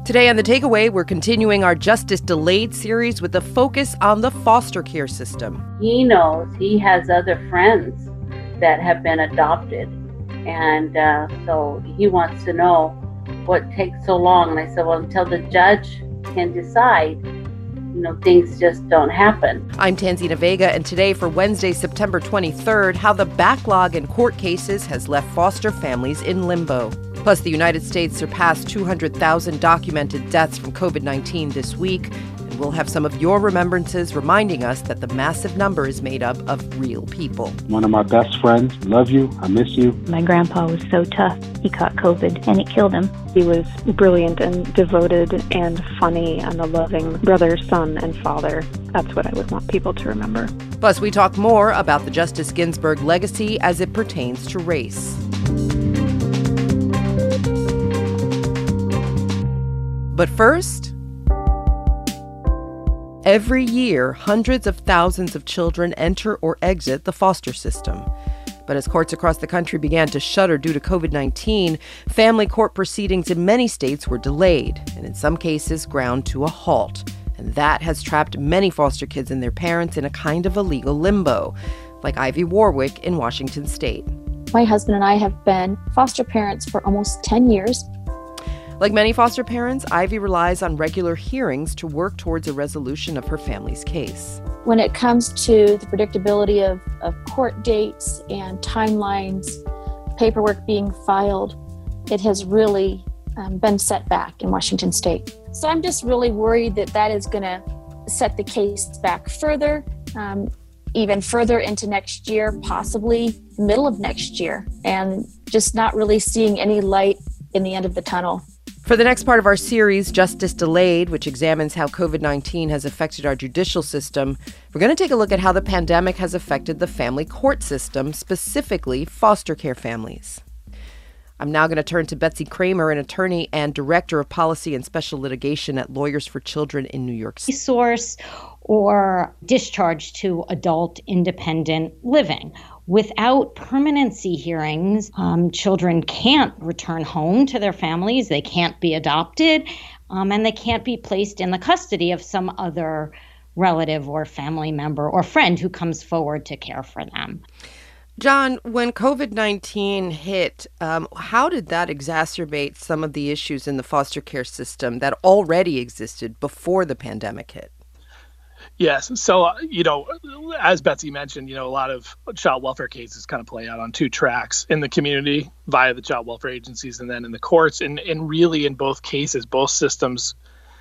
Today on The Takeaway, we're continuing our Justice Delayed series with a focus on the foster care system. He knows he has other friends that have been adopted, and so he wants to know what takes so long. And I said, well, until the judge can decide, things just don't happen. I'm Tanzina Vega, and today for Wednesday, September 23rd, how the backlog in court cases has left foster families in limbo. Plus, the United States surpassed 200,000 documented deaths from COVID-19 this week, and we'll have some of your remembrances reminding us that the massive number is made up of real people. One of my best friends, love you, I miss you. My grandpa was so tough. He caught COVID and it killed him. He was brilliant and devoted and funny and a loving brother, son, and father. That's what I would want people to remember. Plus, we talk more about the Justice Ginsburg legacy as it pertains to race. But first, every year, hundreds of thousands of children enter or exit the foster system. But as courts across the country began to shudder due to COVID-19, family court proceedings in many states were delayed, and in some cases ground to a halt. And that has trapped many foster kids and their parents in a kind of a legal limbo, like Ivy Warwick in Washington State. My husband and I have been foster parents for almost 10 years. Like many foster parents, Ivy relies on regular hearings to work towards a resolution of her family's case. When it comes to the predictability of court dates and timelines, paperwork being filed, it has really been set back in Washington State. So I'm just really worried that is going to set the case back further, even further into next year, possibly middle of next year, and just not really seeing any light in the end of the tunnel. For the next part of our series, Justice Delayed, which examines how COVID-19 has affected our judicial system, we're going to take a look at how the pandemic has affected the family court system, specifically foster care families. I'm now going to turn to Betsy Kramer, an attorney and director of policy and special litigation at Lawyers for Children in New York City. Resource or discharge to adult independent living. Without permanency hearings, children can't return home to their families, they can't be adopted, and they can't be placed in the custody of some other relative or family member or friend who comes forward to care for them. John, when COVID-19 hit, how did that exacerbate some of the issues in the foster care system that already existed before the pandemic hit? Yes. So, as Betsy mentioned, a lot of child welfare cases kind of play out on two tracks: in the community via the child welfare agencies and then in the courts. And really in both cases, both systems,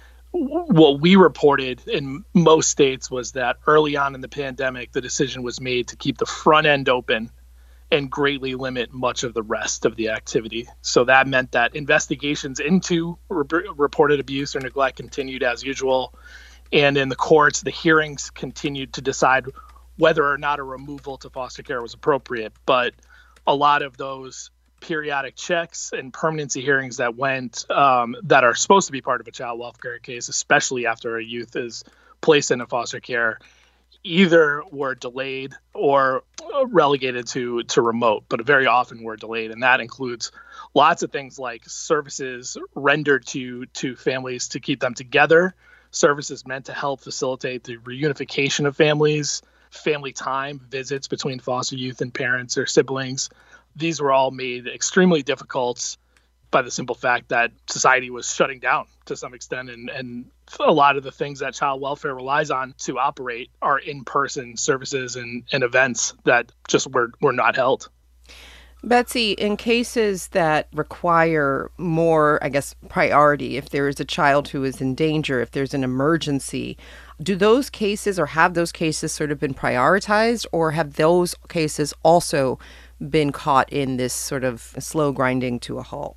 what we reported in most states was that early on in the pandemic, the decision was made to keep the front end open and greatly limit much of the rest of the activity. So that meant that investigations into reported abuse or neglect continued as usual. And in the courts, the hearings continued to decide whether or not a removal to foster care was appropriate. But a lot of those periodic checks and permanency hearings that went, that are supposed to be part of a child welfare case, especially after a youth is placed into foster care, either were delayed or relegated to remote, but very often were delayed. And that includes lots of things like services rendered to families to keep them together, services meant to help facilitate the reunification of families, family time, visits between foster youth and parents or siblings. These were all made extremely difficult by the simple fact that society was shutting down to some extent. And a lot of the things that child welfare relies on to operate are in-person services and events that just were not held. Betsy, in cases that require more, priority, if there is a child who is in danger, if there's an emergency, do those cases or have those cases sort of been prioritized, or have those cases also been caught in this sort of slow grinding to a halt?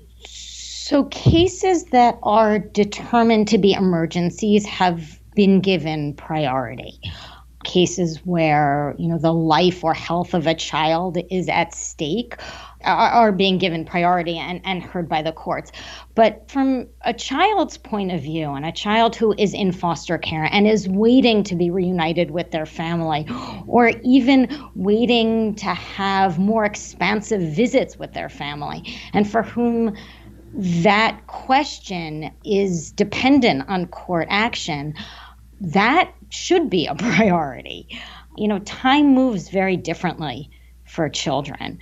So cases that are determined to be emergencies have been given priority. Cases where, the life or health of a child is at stake are being given priority and heard by the courts. But from a child's point of view, and a child who is in foster care and is waiting to be reunited with their family, or even waiting to have more expansive visits with their family, and for whom that question is dependent on court action, that should be a priority. Time moves very differently for children.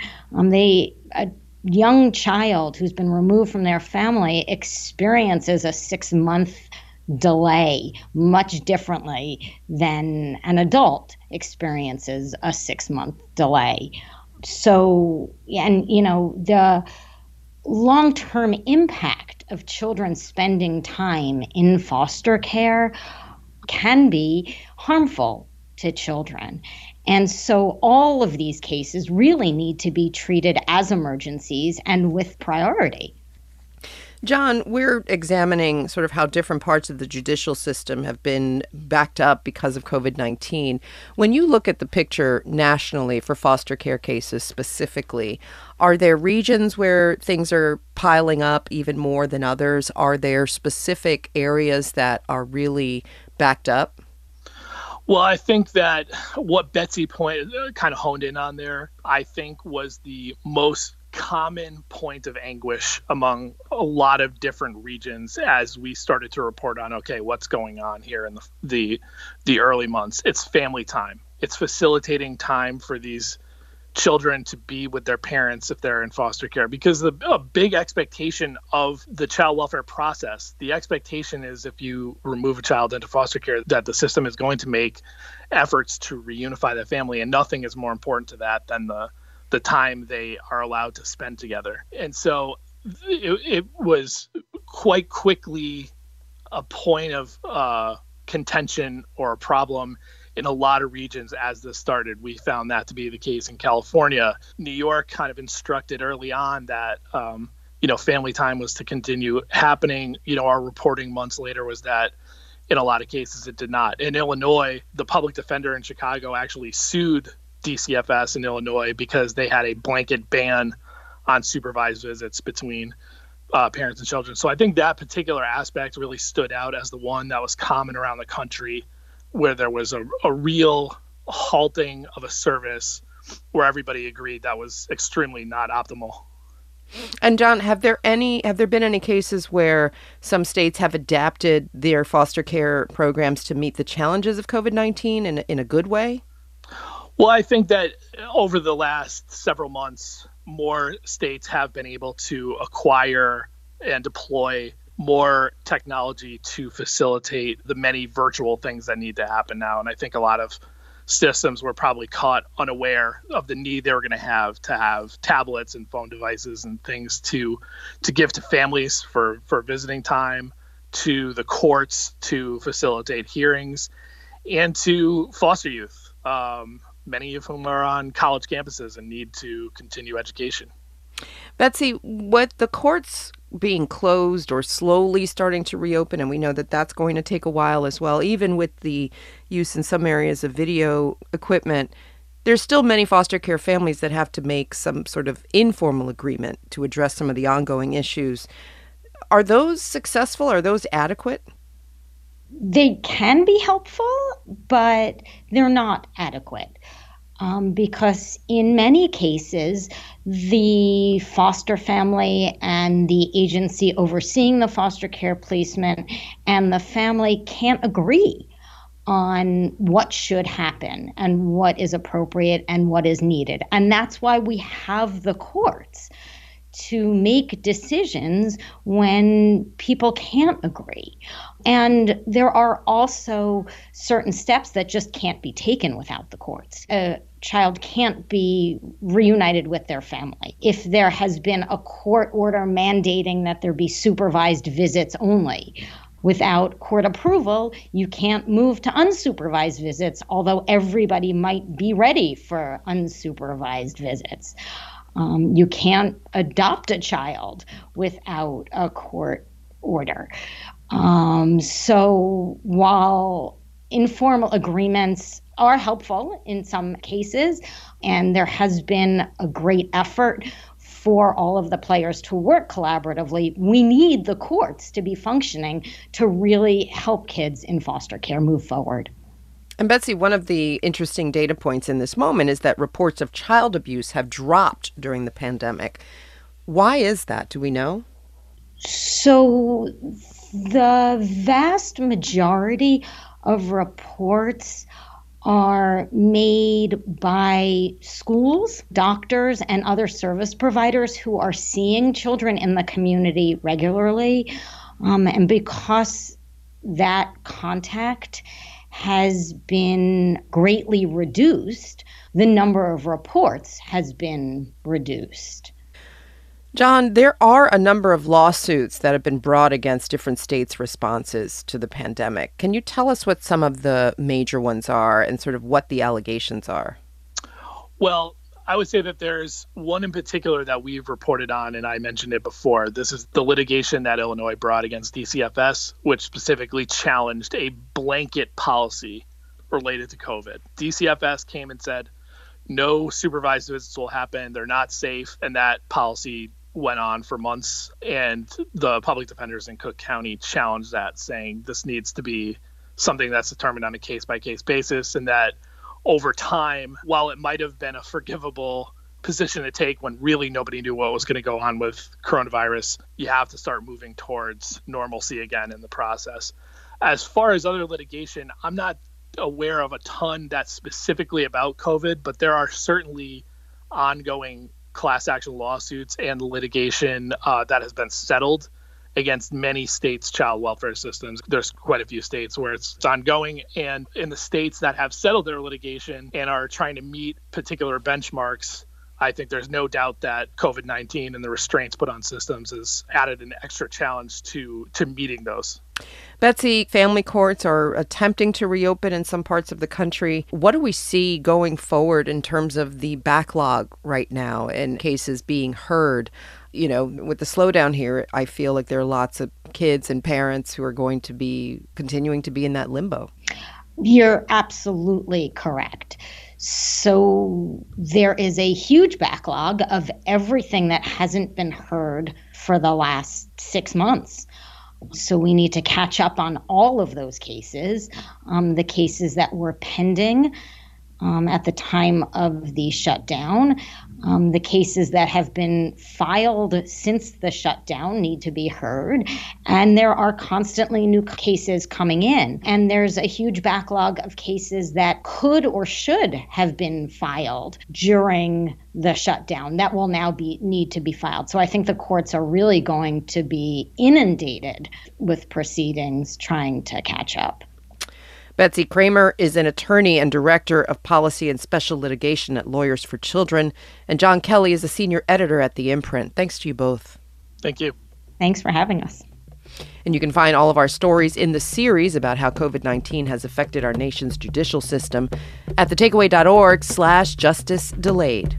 A young child who's been removed from their family experiences a 6-month delay much differently than an adult experiences a 6-month delay. So, and the long-term impact of children spending time in foster care can be harmful to children. And so all of these cases really need to be treated as emergencies and with priority. John, we're examining sort of how different parts of the judicial system have been backed up because of COVID-19. When you look at the picture nationally for foster care cases specifically, are there regions where things are piling up even more than others? Are there specific areas that are really backed up? Well, I think that what Betsy kind of honed in on there, I think was the most common point of anguish among a lot of different regions as we started to report on, okay, what's going on here in the early months. It's family time. It's facilitating time for these children to be with their parents if they're in foster care, because a big expectation of the child welfare process, the expectation is if you remove a child into foster care that the system is going to make efforts to reunify the family, and nothing is more important to that than the time they are allowed to spend together. And so it was quite quickly a point of contention or a problem in a lot of regions as this started. We found that to be the case in California. New York kind of instructed early on that, family time was to continue happening. Our reporting months later was that in a lot of cases it did not. In Illinois, the public defender in Chicago actually sued DCFS in Illinois because they had a blanket ban on supervised visits between parents and children. So I think that particular aspect really stood out as the one that was common around the country, where there was a real halting of a service where everybody agreed that was extremely not optimal. And John, have there been any cases where some states have adapted their foster care programs to meet the challenges of COVID-19 in a good way? Well, I think that over the last several months, more states have been able to acquire and deploy more technology to facilitate the many virtual things that need to happen now. And I think a lot of systems were probably caught unaware of the need they were going to have tablets and phone devices and things to give to families for visiting time, to the courts to facilitate hearings, and to foster youth, many of whom are on college campuses and need to continue education. Betsy, what the courts being closed or slowly starting to reopen, and we know that that's going to take a while as well, even with the use in some areas of video equipment, there's still many foster care families that have to make some sort of informal agreement to address some of the ongoing issues. Are those successful? Are those adequate? They can be helpful, but they're not adequate. Because in many cases, the foster family and the agency overseeing the foster care placement and the family can't agree on what should happen and what is appropriate and what is needed. And that's why we have the courts to make decisions when people can't agree. And there are also certain steps that just can't be taken without the courts. A child can't be reunited with their family. If there has been a court order mandating that there be supervised visits only, without court approval, you can't move to unsupervised visits, although everybody might be ready for unsupervised visits. You can't adopt a child without a court order. So while informal agreements are helpful in some cases, and there has been a great effort for all of the players to work collaboratively, we need the courts to be functioning to really help kids in foster care move forward. And Betsy, one of the interesting data points in this moment is that reports of child abuse have dropped during the pandemic. Why is that? Do we know? So the vast majority of reports are made by schools, doctors, and other service providers who are seeing children in the community regularly. And because that contact has been greatly reduced, the number of reports has been reduced. John, there are a number of lawsuits that have been brought against different states' responses to the pandemic. Can you tell us what some of the major ones are and sort of what the allegations are? Well, I would say that there's one in particular that we've reported on, and I mentioned it before. This is the litigation that Illinois brought against DCFS, which specifically challenged a blanket policy related to COVID. DCFS came and said, no supervised visits will happen. They're not safe. And that policy went on for months, and the public defenders in Cook County challenged that, saying this needs to be something that's determined on a case-by-case basis, and that over time, while it might have been a forgivable position to take when really nobody knew what was going to go on with coronavirus, you have to start moving towards normalcy again in the process. As far as other litigation, I'm not aware of a ton that's specifically about COVID, but there are certainly ongoing class action lawsuits and litigation that has been settled against many states' child welfare systems. There's quite a few states where it's ongoing, and in the states that have settled their litigation and are trying to meet particular benchmarks, I think there's no doubt that COVID-19 and the restraints put on systems has added an extra challenge to meeting those. Betsy, family courts are attempting to reopen in some parts of the country. What do we see going forward in terms of the backlog right now and cases being heard? You know, with the slowdown here, I feel like there are lots of kids and parents who are going to be continuing to be in that limbo. You're absolutely correct. So there is a huge backlog of everything that hasn't been heard for the last 6 months. So we need to catch up on all of those cases, the cases that were pending at the time of the shutdown. The cases that have been filed since the shutdown need to be heard. And there are constantly new cases coming in. And there's a huge backlog of cases that could or should have been filed during the shutdown that will now need to be filed. So I think the courts are really going to be inundated with proceedings trying to catch up. Betsy Kramer is an attorney and director of policy and special litigation at Lawyers for Children. And John Kelly is a senior editor at The Imprint. Thanks to you both. Thank you. Thanks for having us. And you can find all of our stories in the series about how COVID-19 has affected our nation's judicial system at thetakeaway.org/justice delayed.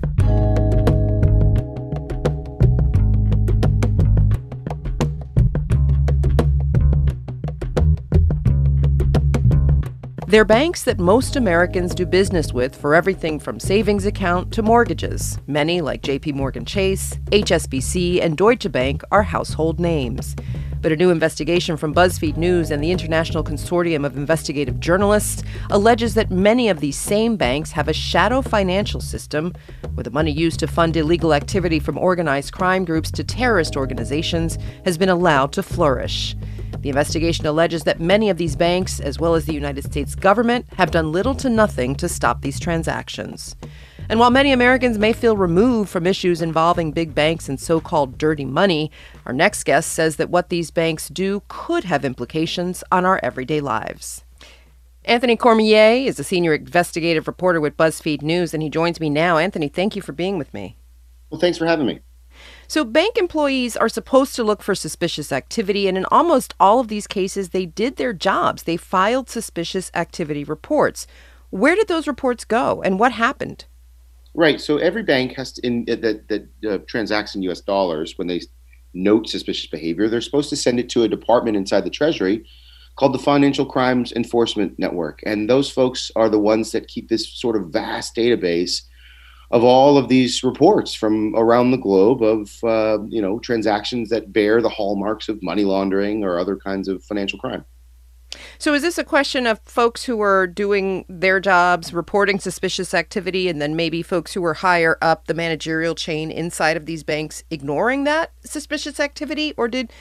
They're banks that most Americans do business with for everything from savings account to mortgages. Many, like JP Morgan Chase, HSBC, and Deutsche Bank, are household names. But a new investigation from BuzzFeed News and the International Consortium of Investigative Journalists alleges that many of these same banks have a shadow financial system where the money used to fund illegal activity from organized crime groups to terrorist organizations has been allowed to flourish. The investigation alleges that many of these banks, as well as the United States government, have done little to nothing to stop these transactions. And while many Americans may feel removed from issues involving big banks and so-called dirty money, our next guest says that what these banks do could have implications on our everyday lives. Anthony Cormier is a senior investigative reporter with BuzzFeed News, and he joins me now. Anthony, thank you for being with me. Well, thanks for having me. So bank employees are supposed to look for suspicious activity, and in almost all of these cases, they did their jobs. They filed suspicious activity reports. Where did those reports go, and what happened? Right. So every bank has to, that transacts in U.S. dollars, when they note suspicious behavior, they're supposed to send it to a department inside the Treasury called the Financial Crimes Enforcement Network. And those folks are the ones that keep this sort of vast database of all of these reports from around the globe of, transactions that bear the hallmarks of money laundering or other kinds of financial crime. So is this a question of folks who are doing their jobs, reporting suspicious activity, and then maybe folks who are higher up the managerial chain inside of these banks ignoring that suspicious activity? Or did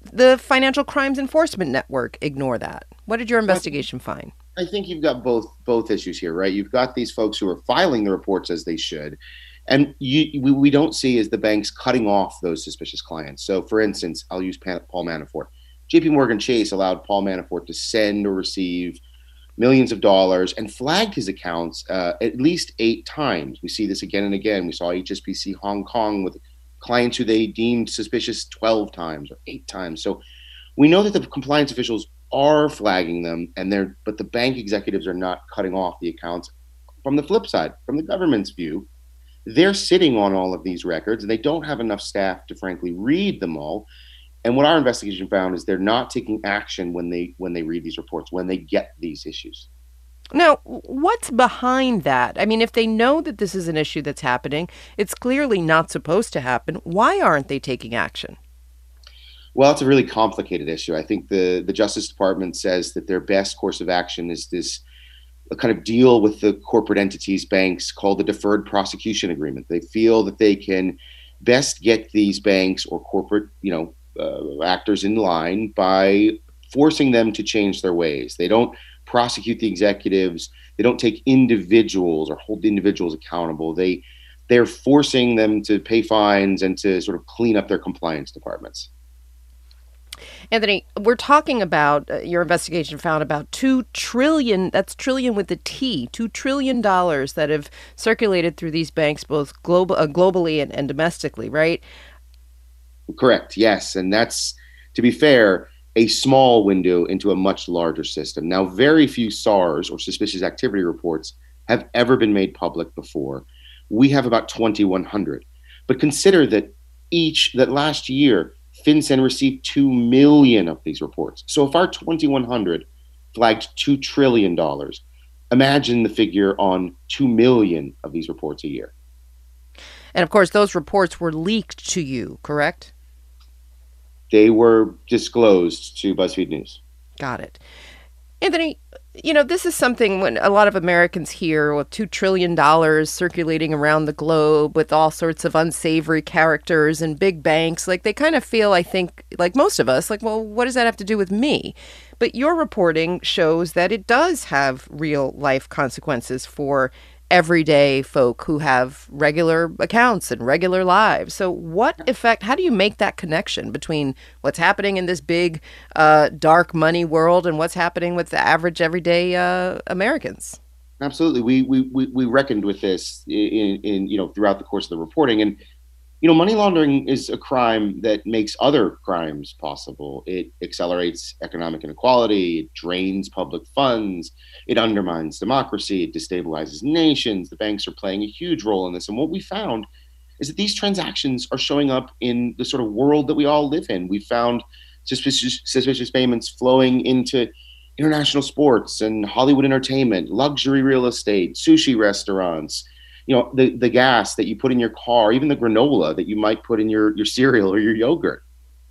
the Financial Crimes Enforcement Network ignore that? What did your investigation find? I think you've got both issues here, right? You've got these folks who are filing the reports as they should, and we don't see is the banks cutting off those suspicious clients. So, for instance, I'll use Paul Manafort. J.P. Morgan Chase allowed Paul Manafort to send or receive millions of dollars and flagged his accounts at least 8 times. We see this again and again. We saw HSBC Hong Kong with clients who they deemed suspicious 12 times or 8 times. So we know that the compliance officials are flagging them, but the bank executives are not cutting off the accounts. From the flip side, from the government's view, they're sitting on all of these records and they don't have enough staff to frankly read them all. And what our investigation found is they're not taking action when they read these reports, when they get these issues. Now, what's behind that? I mean, if they know that this is an issue that's happening, it's clearly not supposed to happen. Why aren't they taking action? Well, it's a really complicated issue. I think the Justice Department says that their best course of action is this kind of deal with the corporate entities, banks, called the Deferred Prosecution Agreement. They feel that they can best get these banks or corporate, actors in line by forcing them to change their ways. They don't prosecute the executives. They don't take individuals or hold individuals accountable. They're forcing them to pay fines and to sort of clean up their compliance departments. Anthony, we're talking about your investigation found about $2 trillion, that's trillion with a T, $2 trillion that have circulated through these banks, both globally and domestically, right? Correct. Yes. And that's, to be fair, a small window into a much larger system. Now, very few SARS or suspicious activity reports have ever been made public before. We have about 2,100. But consider that last year, FinCEN received 2 million of these reports. So if our 2,100 flagged $2 trillion, imagine the figure on 2 million of these reports a year. And of course, those reports were leaked to you, correct? They were disclosed to BuzzFeed News. Got it. Anthony, this is something when a lot of Americans hear with $2 trillion circulating around the globe with all sorts of unsavory characters and big banks, like they kind of feel, I think, like most of us, like, well, what does that have to do with me? But your reporting shows that it does have real life consequences for everyday folk who have regular accounts and regular lives. So how do you make that connection between what's happening in this big, dark money world and what's happening with the average everyday Americans? Absolutely. We reckoned with this in throughout the course of the reporting. And, money laundering is a crime that makes other crimes possible. It accelerates economic inequality. It drains public funds. It undermines democracy. It destabilizes nations. The banks are playing a huge role in this. And what we found is that these transactions are showing up in the sort of world that we all live in. We found suspicious payments flowing into international sports and Hollywood entertainment, luxury real estate, sushi restaurants, the gas that you put in your car, even the granola that you might put in your cereal or your yogurt.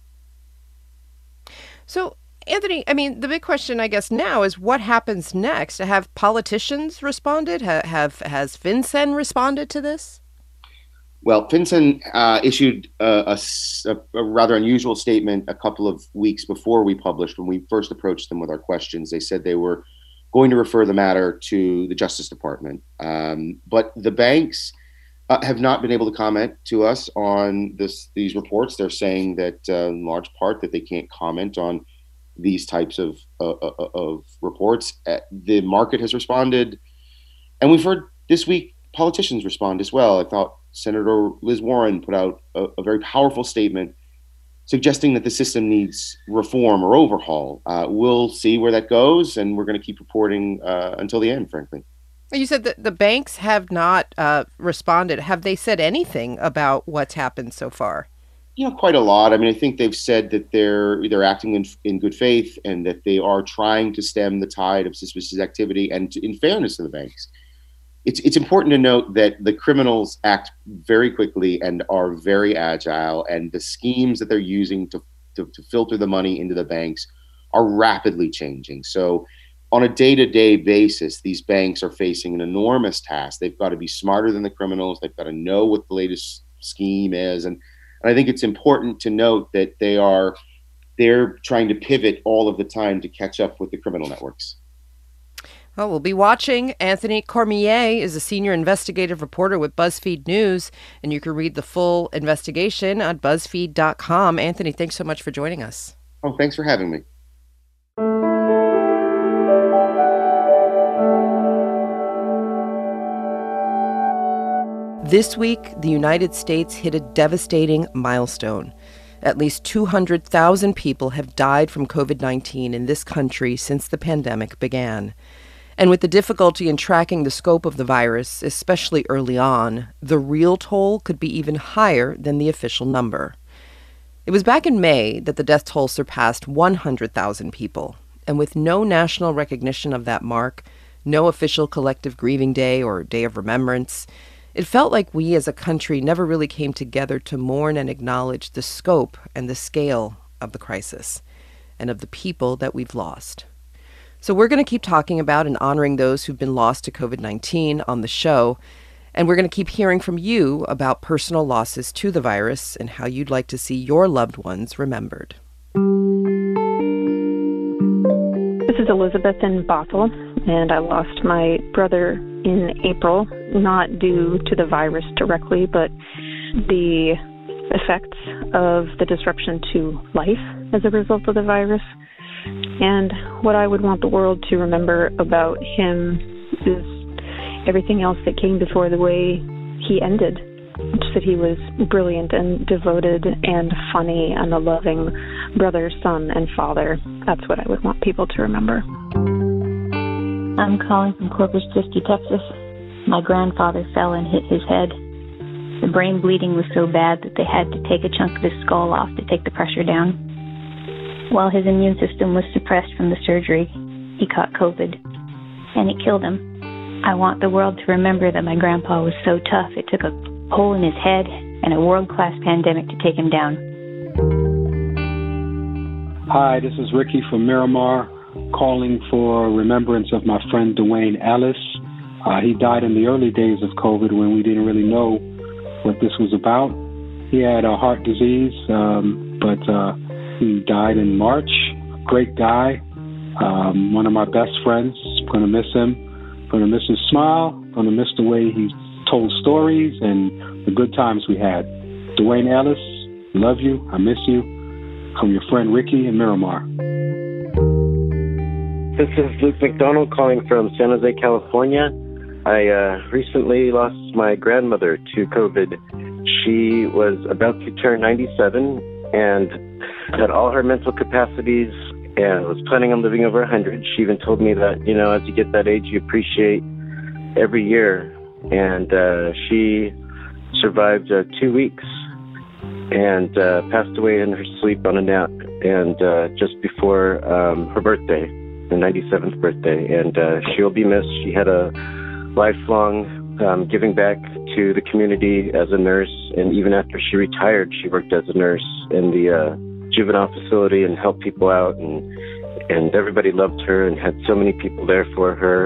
So, Anthony, I mean, the big question, I guess, now is what happens next? Have politicians responded? Has FinCEN responded to this? Well, FinCEN issued a rather unusual statement a couple of weeks before we published. When we first approached them with our questions, they said they were going to refer the matter to the Justice Department. But the banks have not been able to comment to us on these reports. They're saying that in large part that they can't comment on these types of reports. The market has responded. And we've heard this week politicians respond as well. I thought Senator Liz Warren put out a very powerful statement suggesting that the system needs reform or overhaul. We'll see where that goes, and we're going to keep reporting until the end, frankly. You said that the banks have not responded. Have they said anything about what's happened so far? Quite a lot. I mean, I think they've said that they're acting in good faith and that they are trying to stem the tide of suspicious activity. And in fairness to the banks, it's important to note that the criminals act very quickly and are very agile, and the schemes that they're using to filter the money into the banks are rapidly changing. So on a day-to-day basis, these banks are facing an enormous task. They've got to be smarter than the criminals. They've got to know what the latest scheme is. And I think it's important to note that they are they're trying to pivot all of the time to catch up with the criminal networks. Well, we'll be watching. Anthony Cormier is a senior investigative reporter with BuzzFeed News, and you can read the full investigation on BuzzFeed.com. Anthony, thanks so much for joining us. Oh, thanks for having me. This week, the United States hit a devastating milestone. At least 200,000 people have died from COVID-19 in this country since the pandemic began. And with the difficulty in tracking the scope of the virus, especially early on, the real toll could be even higher than the official number. It was back in May that the death toll surpassed 100,000 people. And with no national recognition of that mark, no official collective grieving day or day of remembrance, it felt like we as a country never really came together to mourn and acknowledge the scope and the scale of the crisis and of the people that we've lost. So we're going to keep talking about and honoring those who've been lost to COVID-19 on the show. And we're going to keep hearing from you about personal losses to the virus and how you'd like to see your loved ones remembered. This is Elizabeth in Bothell, and I lost my brother in April, not due to the virus directly, but the effects of the disruption to life as a result of the virus. And what I would want the world to remember about him is everything else that came before the way he ended. Just that he was brilliant and devoted and funny and a loving brother, son, and father. That's what I would want people to remember. I'm calling from Corpus Christi, Texas. My grandfather fell and hit his head. The brain bleeding was so bad that they had to take a chunk of his skull off to take the pressure down. While his immune system was suppressed from the surgery, he caught COVID, and it killed him. I want the world to remember that my grandpa was so tough it took a hole in his head and a world-class pandemic to take him down. Hi, this is Ricky from Miramar, calling for remembrance of my friend Dwayne Ellis. He died in the early days of COVID when we didn't really know what this was about. He had a heart disease, but he died in March. Great guy, one of my best friends. Going to miss him. Going to miss his smile. Going to miss the way he told stories and the good times we had. Dwayne Ellis, love you. I miss you. From your friend Ricky in Miramar. This is Luke McDonald calling from San Jose, California. I recently lost my grandmother to COVID. She was about to turn 97 and had all her mental capacities and was planning on living over 100. She even told me that, you know, as you get that age, you appreciate every year. And she survived 2 weeks and passed away in her sleep on a nap, and just before her birthday, her 97th birthday. And she'll be missed. She had a lifelong giving back to the community as a nurse, and even after she retired, she worked as a nurse in the juvenile facility and helped people out, and everybody loved her and had so many people there for her.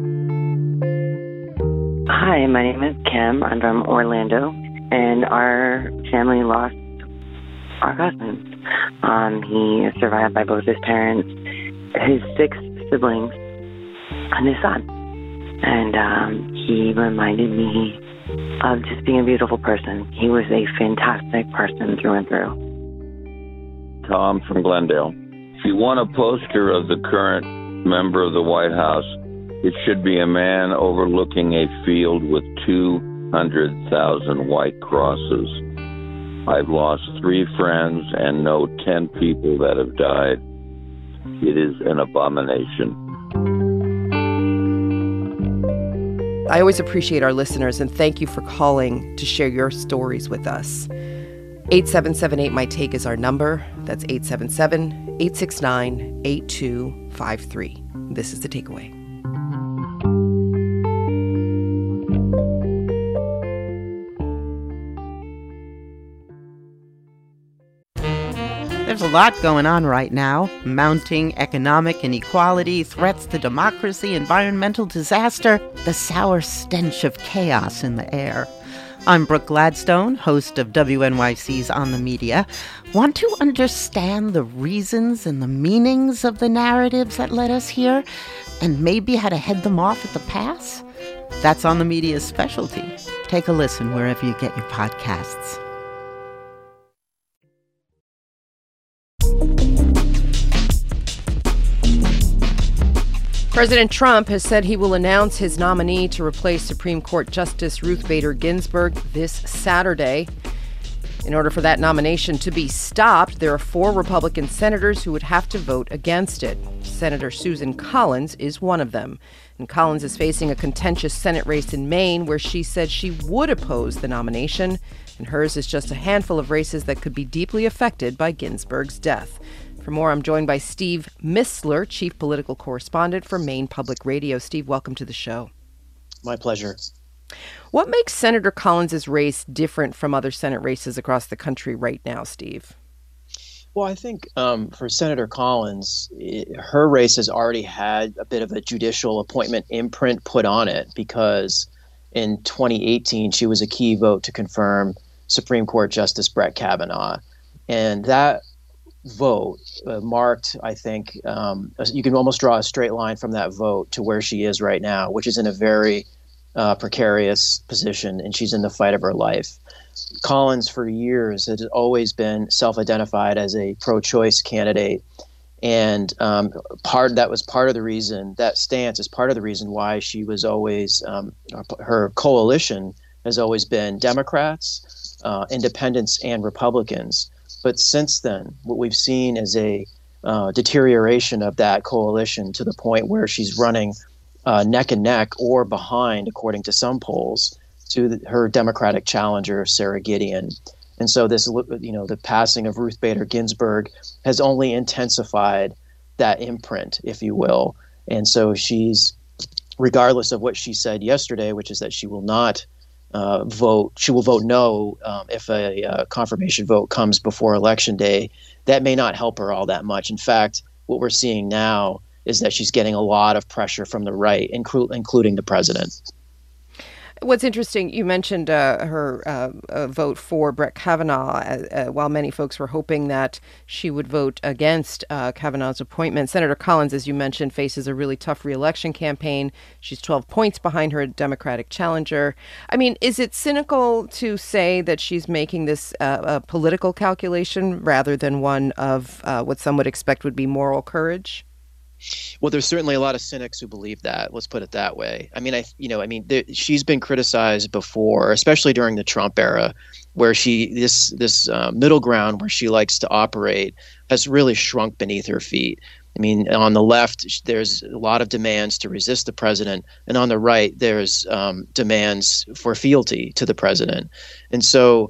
Hi, my name is Kim. I'm from Orlando, and our family lost our cousin. He is survived by both his parents, his 6 siblings, and his son. And he reminded me of just being a beautiful person. He was a fantastic person through and through. Tom from Glendale. If you want a poster of the current member of the White House, it should be a man overlooking a field with 200,000 white crosses. I've lost 3 friends and know 10 people that have died. It is an abomination. I always appreciate our listeners, and thank you for calling to share your stories with us. 877-8MY-TAKE is our number. That's 877-869-8253. This is The Takeaway. There's a lot going on right now. Mounting economic inequality, threats to democracy, environmental disaster, the sour stench of chaos in the air. I'm Brooke Gladstone, host of WNYC's On the Media. Want to understand the reasons and the meanings of the narratives that led us here, and maybe how to head them off at the pass? That's On the Media's specialty. Take a listen wherever you get your podcasts. President Trump has said he will announce his nominee to replace Supreme Court Justice Ruth Bader Ginsburg this Saturday. In order for that nomination to be stopped, there are 4 Republican senators who would have to vote against it. Senator Susan Collins is one of them. And Collins is facing a contentious Senate race in Maine where she said she would oppose the nomination, and hers is just a handful of races that could be deeply affected by Ginsburg's death. For more, I'm joined by Steve Mistler, Chief Political Correspondent for Maine Public Radio. Steve, welcome to the show. My pleasure. What makes Senator Collins' race different from other Senate races across the country right now, Steve? Well, I think for Senator Collins, her race has already had a bit of a judicial appointment imprint put on it because in 2018, she was a key vote to confirm Supreme Court Justice Brett Kavanaugh. And that vote marked, I think, you can almost draw a straight line from that vote to where she is right now, which is in a very precarious position, and she's in the fight of her life. Collins, for years, has always been self-identified as a pro-choice candidate, and that stance is part of the reason why she was always, her coalition has always been Democrats, independents, and Republicans. But since then, what we've seen is a deterioration of that coalition to the point where she's running neck and neck or behind, according to some polls, to her Democratic challenger, Sarah Gideon. And so this, the passing of Ruth Bader Ginsburg has only intensified that imprint, if you will. And so she's, regardless of what she said yesterday, which is that she will not vote, she will vote no if a confirmation vote comes before Election Day. That may not help her all that much. In fact, what we're seeing now is that she's getting a lot of pressure from the right, including the president. What's interesting, you mentioned her vote for Brett Kavanaugh, while many folks were hoping that she would vote against Kavanaugh's appointment. Senator Collins, as you mentioned, faces a really tough re-election campaign. She's 12 points behind her Democratic challenger. I mean, is it cynical to say that she's making this a political calculation rather than one of what some would expect would be moral courage? Well, there's certainly a lot of cynics who believe that. Let's put it that way. I mean, she's been criticized before, especially during the Trump era, where this middle ground where she likes to operate has really shrunk beneath her feet. I mean, on the left, there's a lot of demands to resist the president, and on the right, there's demands for fealty to the president, and so.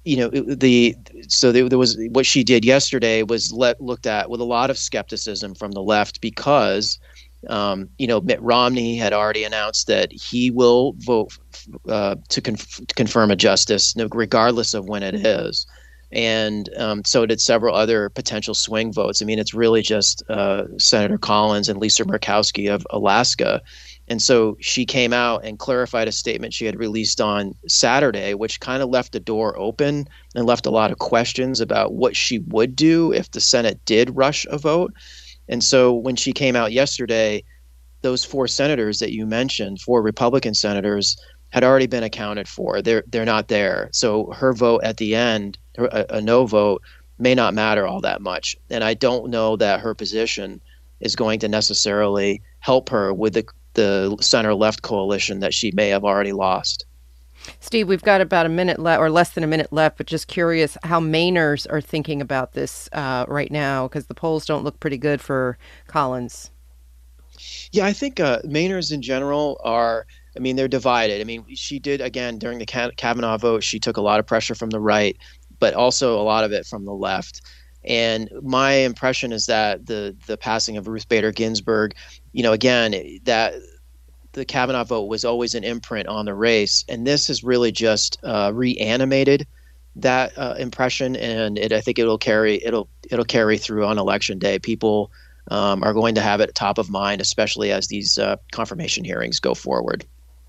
There was what she did yesterday was looked at with a lot of skepticism from the left because, Mitt Romney had already announced that he will vote to confirm a justice, regardless of when it is. And so did several other potential swing votes. I mean, it's really just Senator Collins and Lisa Murkowski of Alaska. And so she came out and clarified a statement she had released on Saturday, which kind of left the door open and left a lot of questions about what she would do if the Senate did rush a vote. And so when she came out yesterday, those 4 senators that you mentioned, 4 Republican senators, had already been accounted for. They're not there. So her vote at the end, a no vote, may not matter all that much. And I don't know that her position is going to necessarily help her with the center-left coalition that she may have already lost. Steve, we've got about a minute left, or less than a minute left, but just curious how Mainers are thinking about this right now, because the polls don't look pretty good for Collins. Yeah, I think Mainers in general they're divided. I mean, she did, again, during the Kavanaugh vote, she took a lot of pressure from the right, but also a lot of it from the left. And my impression is that the passing of Ruth Bader Ginsburg, again, that the Kavanaugh vote was always an imprint on the race, and this has really just reanimated that impression, and I think it'll carry through on Election Day. People are going to have it top of mind, especially as these confirmation hearings go forward.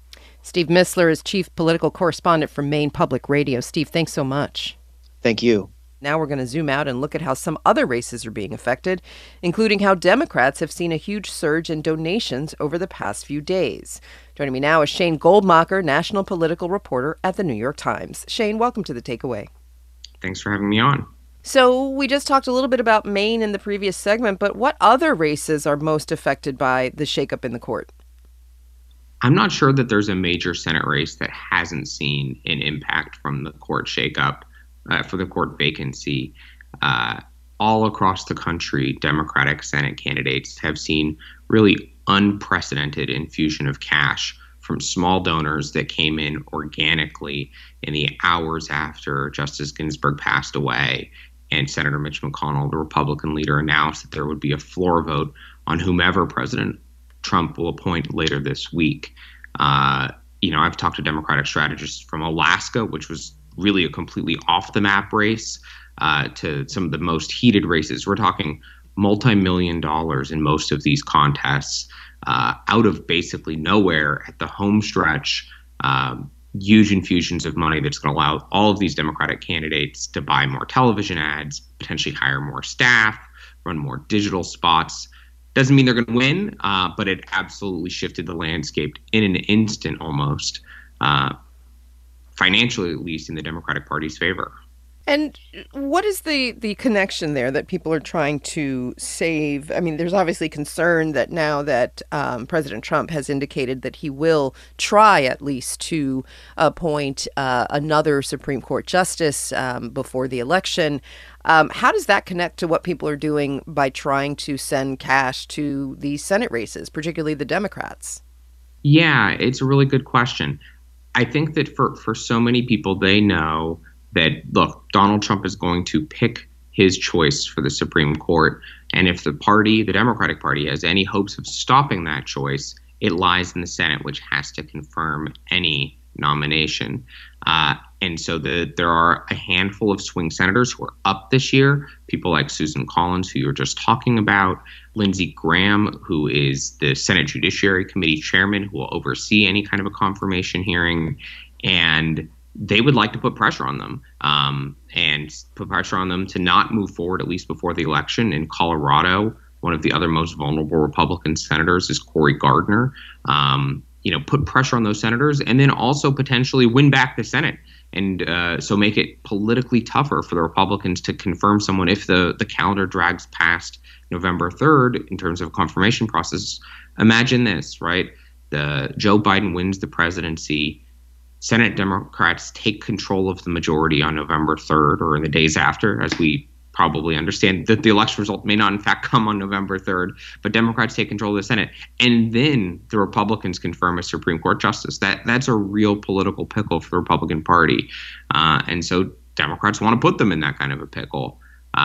Steve Mistler is chief political correspondent for Maine Public Radio. Steve, thanks so much. Thank you. Now we're going to zoom out and look at how some other races are being affected, including how Democrats have seen a huge surge in donations over the past few days. Joining me now is Shane Goldmacher, national political reporter at the New York Times. Shane, welcome to The Takeaway. Thanks for having me on. So we just talked a little bit about Maine in the previous segment, but what other races are most affected by the shakeup in the court? I'm not sure that there's a major Senate race that hasn't seen an impact from the court shakeup. For the court vacancy. All across the country, Democratic Senate candidates have seen really unprecedented infusion of cash from small donors that came in organically in the hours after Justice Ginsburg passed away. And Senator Mitch McConnell, the Republican leader, announced that there would be a floor vote on whomever President Trump will appoint later this week. I've talked to Democratic strategists from Alaska, which was really a completely off the map race, to some of the most heated races. We're talking multi-million dollars in most of these contests, out of basically nowhere at the home stretch, huge infusions of money that's going to allow all of these Democratic candidates to buy more television ads, potentially hire more staff, run more digital spots. Doesn't mean they're going to win, but it absolutely shifted the landscape in an instant almost. Financially, at least, in the Democratic Party's favor. And what is the connection there that people are trying to save? I mean, there's obviously concern that now that President Trump has indicated that he will try at least to appoint another Supreme Court justice before the election. How does that connect to what people are doing by trying to send cash to these Senate races, particularly the Democrats? Yeah, it's a really good question. I think that for so many people, they know that, look, Donald Trump is going to pick his choice for the Supreme Court. And if the Democratic Party, has any hopes of stopping that choice, it lies in the Senate, which has to confirm any nomination. And so there are a handful of swing senators who are up this year, people like Susan Collins, who you were just talking about, Lindsey Graham, who is the Senate Judiciary Committee chairman, who will oversee any kind of a confirmation hearing. And they would like to put pressure on them and put pressure on them to not move forward, at least before the election. In Colorado, one of the other most vulnerable Republican senators is Cory Gardner. Put pressure on those senators and then also potentially win back the Senate. And so make it politically tougher for the Republicans to confirm someone if the calendar drags past November 3rd in terms of confirmation process. Imagine this, right? Joe Biden wins the presidency. Senate Democrats take control of the majority on November 3rd or in the days after, as we probably understand that the election result may not in fact come on November 3rd, but Democrats take control of the Senate. And then the Republicans confirm a Supreme Court justice. That's a real political pickle for the Republican Party. And so Democrats want to put them in that kind of a pickle.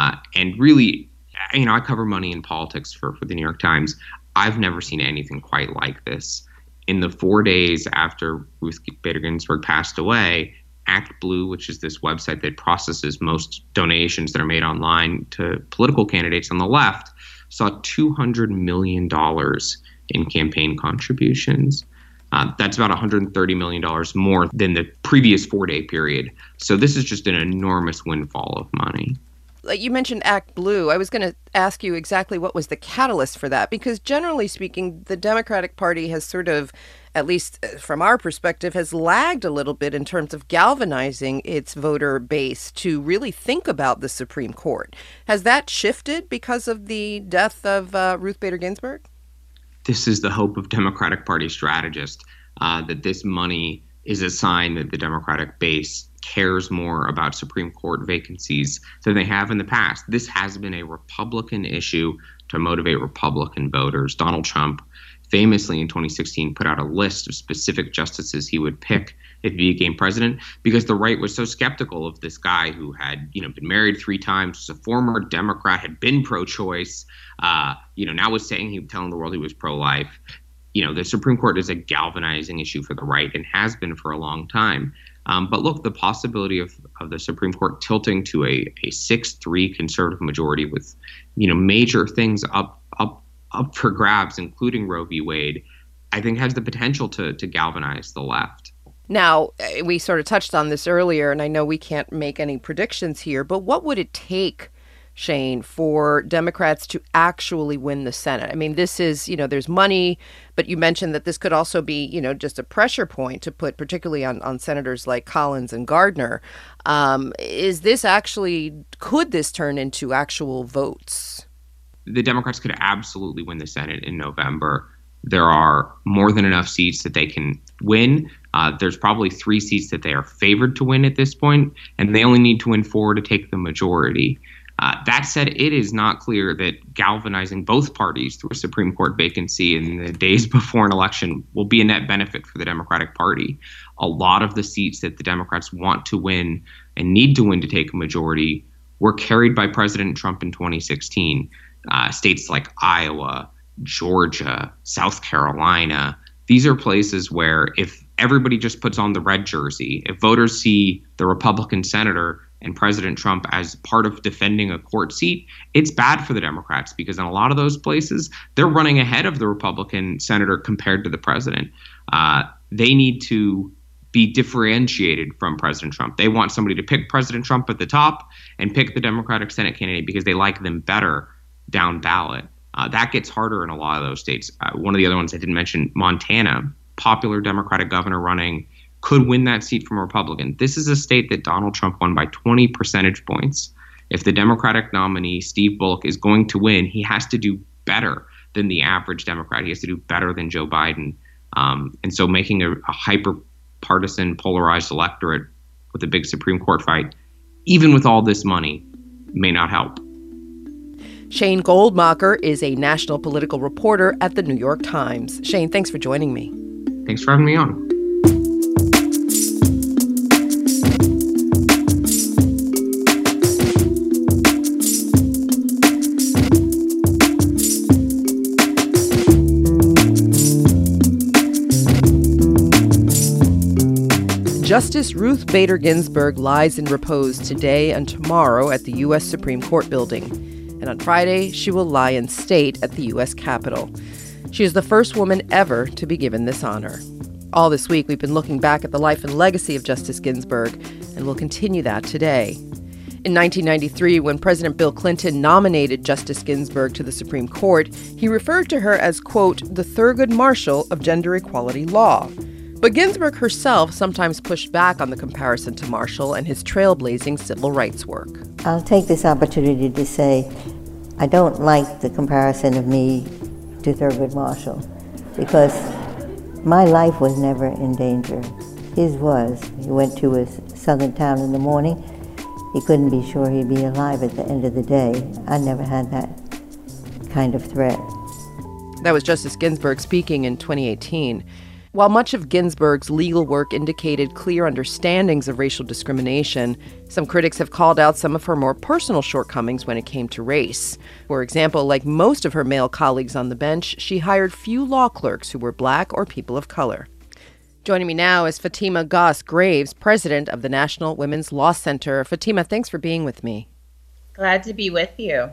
And really, I cover money and politics for the New York Times. I've never seen anything quite like this. In the 4 days after Ruth Bader Ginsburg passed away, ActBlue, which is this website that processes most donations that are made online to political candidates on the left, saw $200 million in campaign contributions. That's about $130 million more than the previous 4-day period. So this is just an enormous windfall of money. Like you mentioned ActBlue, I was going to ask you exactly what was the catalyst for that, because generally speaking, the Democratic Party has sort of, at least from our perspective, has lagged a little bit in terms of galvanizing its voter base to really think about the Supreme Court. Has that shifted because of the death of Ruth Bader Ginsburg? This is the hope of Democratic Party strategists, that this money is a sign that the Democratic base cares more about Supreme Court vacancies than they have in the past. This has been a Republican issue to motivate Republican voters. Donald Trump famously in 2016 put out a list of specific justices he would pick if he became president, because the right was so skeptical of this guy who had, been married 3 times, was a former Democrat, had been pro-choice, now was telling the world he was pro-life. The Supreme Court is a galvanizing issue for the right and has been for a long time. But look, the possibility of the Supreme Court tilting to a 6-3 conservative majority with, major things up for grabs, including Roe v. Wade, I think has the potential to galvanize the left. Now, we sort of touched on this earlier, and I know we can't make any predictions here, but what would it take, Shane, for Democrats to actually win the Senate? I mean, this is, there's money, but you mentioned that this could also be, just a pressure point to put particularly on senators like Collins and Gardner. Could this turn into actual votes? The Democrats could absolutely win the Senate in November. There are more than enough seats that they can win. There's probably 3 seats that they are favored to win at this point, and they only need to win 4 to take the majority. That said, it is not clear that galvanizing both parties through a Supreme Court vacancy in the days before an election will be a net benefit for the Democratic Party. A lot of the seats that the Democrats want to win and need to win to take a majority were carried by President Trump in 2016. States like Iowa, Georgia, South Carolina, these are places where if everybody just puts on the red jersey, if voters see the Republican senator and President Trump as part of defending a court seat, it's bad for the Democrats because in a lot of those places, they're running ahead of the Republican senator compared to the president. They need to be differentiated from President Trump. They want somebody to pick President Trump at the top and pick the Democratic Senate candidate because they like them better down ballot. That gets harder in a lot of those states. One of the other ones I didn't mention, Montana, popular Democratic governor running, could win that seat from a Republican. This is a state that Donald Trump won by 20 percentage points. If the Democratic nominee, Steve Bullock, is going to win, he has to do better than the average Democrat. He has to do better than Joe Biden. And so making a hyper-partisan, polarized electorate with a big Supreme Court fight, even with all this money, may not help. Shane Goldmacher is a national political reporter at the New York Times. Shane, thanks for joining me. Thanks for having me on. Justice Ruth Bader Ginsburg lies in repose today and tomorrow at the U.S. Supreme Court building. And on Friday, she will lie in state at the U.S. Capitol. She is the first woman ever to be given this honor. All this week, we've been looking back at the life and legacy of Justice Ginsburg, and we'll continue that today. In 1993, when President Bill Clinton nominated Justice Ginsburg to the Supreme Court, he referred to her as, quote, the Thurgood Marshall of gender equality law. But Ginsburg herself sometimes pushed back on the comparison to Marshall and his trailblazing civil rights work. I'll take this opportunity to say I don't like the comparison of me to Thurgood Marshall because my life was never in danger. His was. He went to a southern town in the morning. He couldn't be sure he'd be alive at the end of the day. I never had that kind of threat. That was Justice Ginsburg speaking in 2018. While much of Ginsburg's legal work indicated clear understandings of racial discrimination, some critics have called out some of her more personal shortcomings when it came to race. For example, like most of her male colleagues on the bench, she hired few law clerks who were black or people of color. Joining me now is Fatima Goss Graves, president of the National Women's Law Center. Fatima, thanks for being with me. Glad to be with you.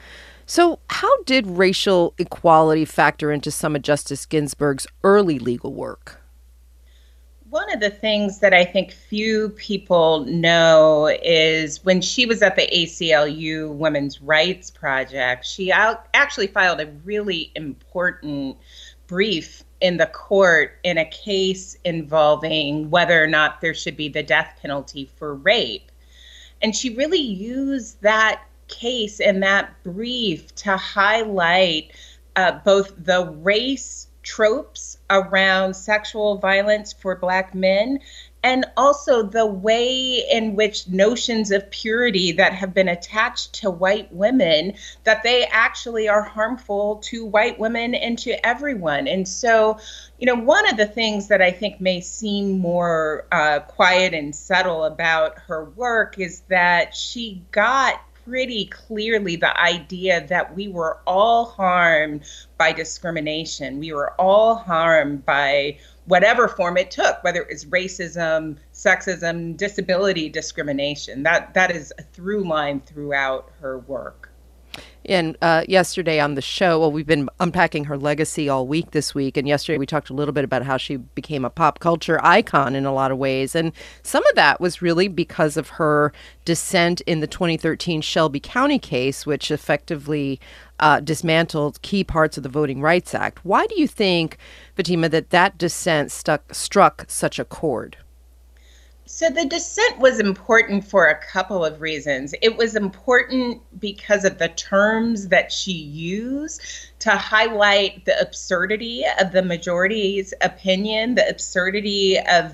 So how did racial equality factor into some of Justice Ginsburg's early legal work? One of the things that I think few people know is when she was at the ACLU Women's Rights Project, she actually filed a really important brief in the court in a case involving whether or not there should be the death penalty for rape. And she really used that case and that brief to highlight both the race tropes around sexual violence for Black men and also the way in which notions of purity that have been attached to white women, that they actually are harmful to white women and to everyone. And so, one of the things that I think may seem more quiet and subtle about her work is that she got pretty clearly the idea that we were all harmed by discrimination. We were all harmed by whatever form it took, whether it was racism, sexism, disability discrimination. That is a through line throughout her work. And yesterday on the show, well, we've been unpacking her legacy all week this week. And yesterday we talked a little bit about how she became a pop culture icon in a lot of ways. And some of that was really because of her dissent in the 2013 Shelby County case, which effectively dismantled key parts of the Voting Rights Act. Why do you think, Fatima, that dissent struck such a chord? So the dissent was important for a couple of reasons. It was important because of the terms that she used to highlight the absurdity of the majority's opinion, the absurdity of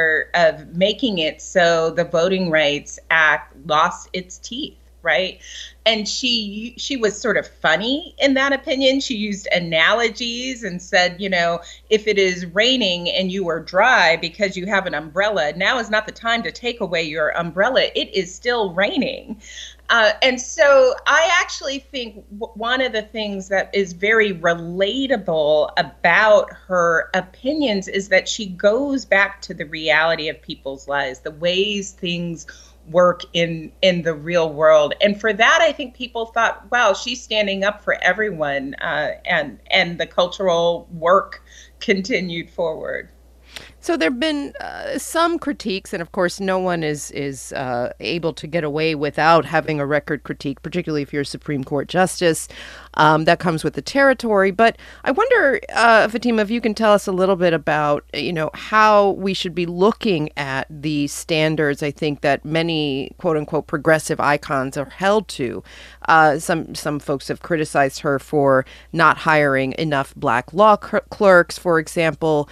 making it so the Voting Rights Act lost its teeth. Right. And she was sort of funny in that opinion. She used analogies and said, if it is raining and you are dry because you have an umbrella, now is not the time to take away your umbrella. It is still raining. And so I actually think one of the things that is very relatable about her opinions is that she goes back to the reality of people's lives, the ways things work in the real world. And for that, I think people thought, wow, she's standing up for everyone, and the cultural work continued forward. So there have been some critiques, and of course, no one is able to get away without having a record critique, particularly if you're a Supreme Court justice. That comes with the territory. But I wonder, Fatima, if you can tell us a little bit about, how we should be looking at the standards, I think, that many, quote unquote, progressive icons are held to. Some folks have criticized her for not hiring enough black law clerks, for example.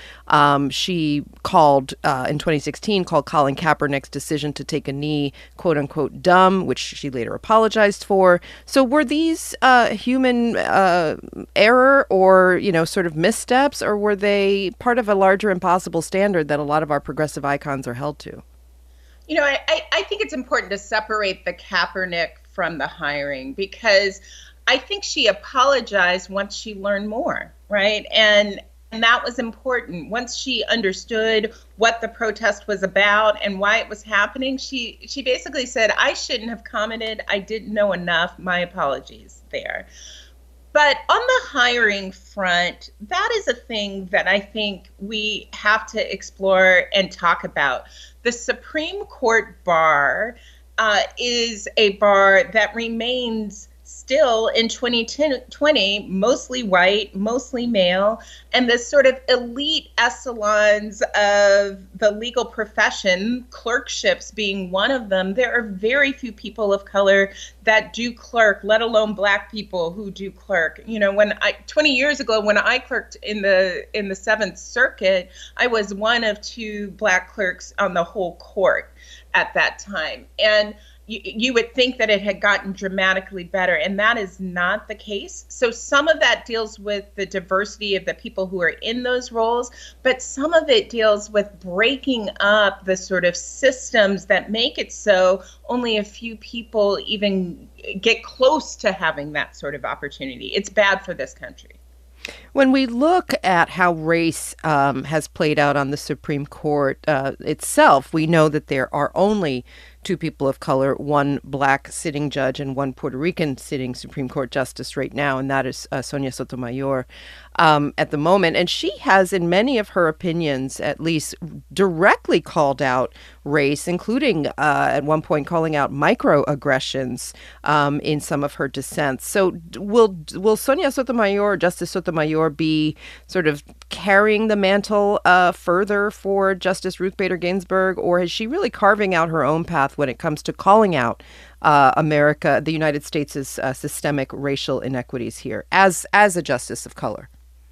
She called, in 2016, Colin Kaepernick's decision to take a knee, quote unquote, dumb, which she later apologized for. So were these human error or, sort of missteps, or were they part of a larger impossible standard that a lot of our progressive icons are held to? I think it's important to separate the Kaepernick from the hiring, because I think she apologized once she learned more, right? And that was important. Once she understood what the protest was about and why it was happening, she basically said, I shouldn't have commented. I didn't know enough. My apologies there. But on the hiring front, that is a thing that I think we have to explore and talk about. The Supreme Court bar is a bar that remains still in 2020, mostly white, mostly male, and the sort of elite echelons of the legal profession, clerkships being one of them. There are very few people of color that do clerk, let alone black people who do clerk. 20 years ago, when I clerked in the Seventh Circuit, I was one of two black clerks on the whole court at that time. And you would think that it had gotten dramatically better, and that is not the case. So some of that deals with the diversity of the people who are in those roles, but some of it deals with breaking up the sort of systems that make it so only a few people even get close to having that sort of opportunity. It's bad for this country. When we look at how race has played out on the Supreme Court itself, we know that there are only two people of color, one black sitting judge and one Puerto Rican sitting Supreme Court justice right now, and that is Sonia Sotomayor at the moment. And she has, in many of her opinions, at least directly called out race, including at one point calling out microaggressions in some of her dissents. So will Sonia Sotomayor, Justice Sotomayor, be sort of carrying the mantle further for Justice Ruth Bader Ginsburg, or is she really carving out her own path when it comes to calling out the United States' systemic racial inequities here as a justice of color?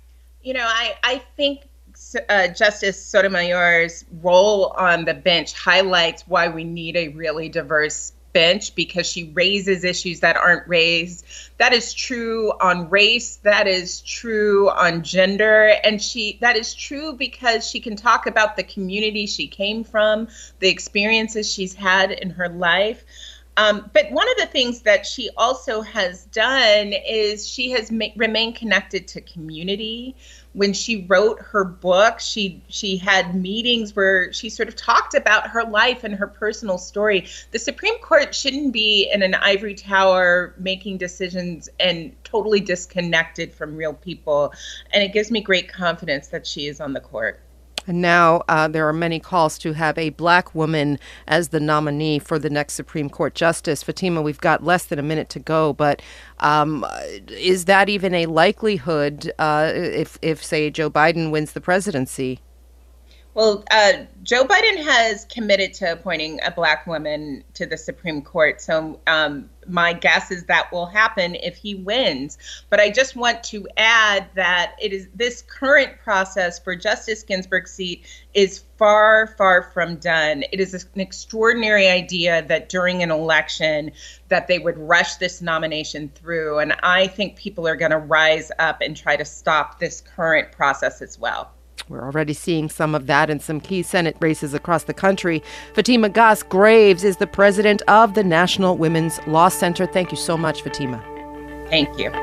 I think Justice Sotomayor's role on the bench highlights why we need a really diverse bench, because she raises issues that aren't raised. That is true on race. That is true on gender. And that is true because she can talk about the community she came from, the experiences she's had in her life. But one of the things that she also has done is she has remained connected to community. When she wrote her book, she had meetings where she sort of talked about her life and her personal story. The Supreme Court shouldn't be in an ivory tower making decisions and totally disconnected from real people. And it gives me great confidence that she is on the court. And now there are many calls to have a Black woman as the nominee for the next Supreme Court justice. Fatima, we've got less than a minute to go, but is that even a likelihood if, say, Joe Biden wins the presidency? Well, Joe Biden has committed to appointing a Black woman to the Supreme Court. So my guess is that will happen if he wins. But I just want to add that it is this current process for Justice Ginsburg's seat is far, far from done. It is an extraordinary idea that during an election that they would rush this nomination through. And I think people are going to rise up and try to stop this current process as well. We're already seeing some of that in some key Senate races across the country. Fatima Goss Graves is the president of the National Women's Law Center. Thank you so much, Fatima. Thank you.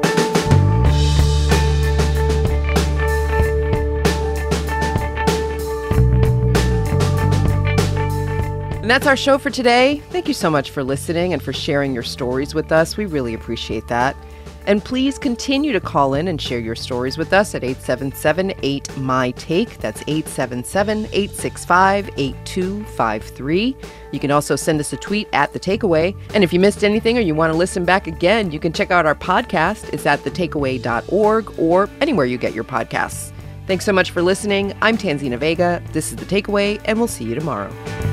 And that's our show for today. Thank you so much for listening and for sharing your stories with us. We really appreciate that. And please continue to call in and share your stories with us at 877-8-MY-TAKE. That's 877-865-8253. You can also send us a tweet at The Takeaway. And if you missed anything or you want to listen back again, you can check out our podcast. It's at thetakeaway.org or anywhere you get your podcasts. Thanks so much for listening. I'm Tanzina Vega. This is The Takeaway, and we'll see you tomorrow.